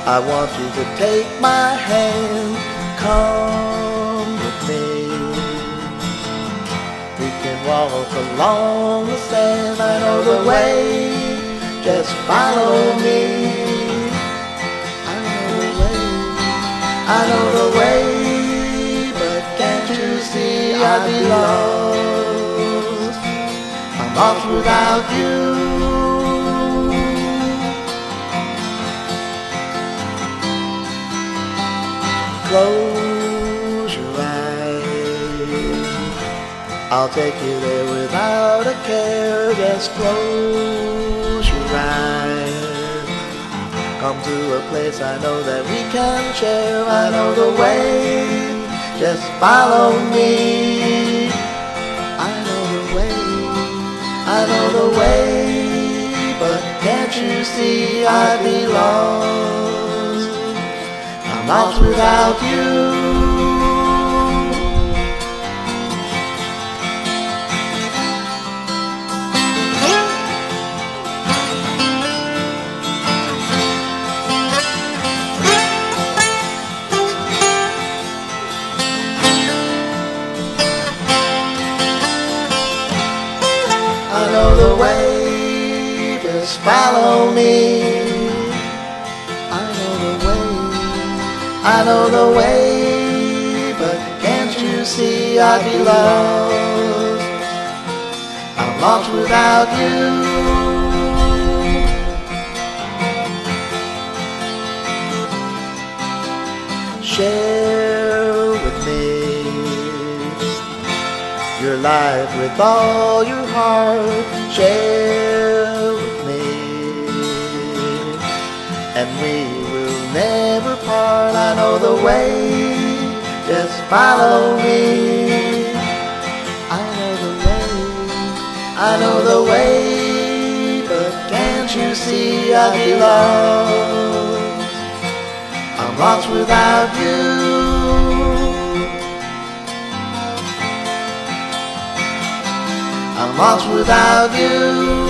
I want you to take my hand, come with me. We can walk along the sand, I know the way, just follow me. I know the way, I know the way, but can't you see I'd be lost? I'm lost without you. Close your eyes, I'll take you there without a care. Just close your eyes, come to a place I know that we can share. I know the way, just follow me. I know the way, I know the way, but can't you see I'd be lost? I'm lost without you. I know the way, just follow me. I know the way, I know the way, but can't you see I'd be lost? I'm lost without you. Share with me your life with all your heart. Share with me, and we will never part. I know the way, just follow me. I know the way, I know the way, but can't you see I'd be lost? I'm lost without you. I'm lost without you.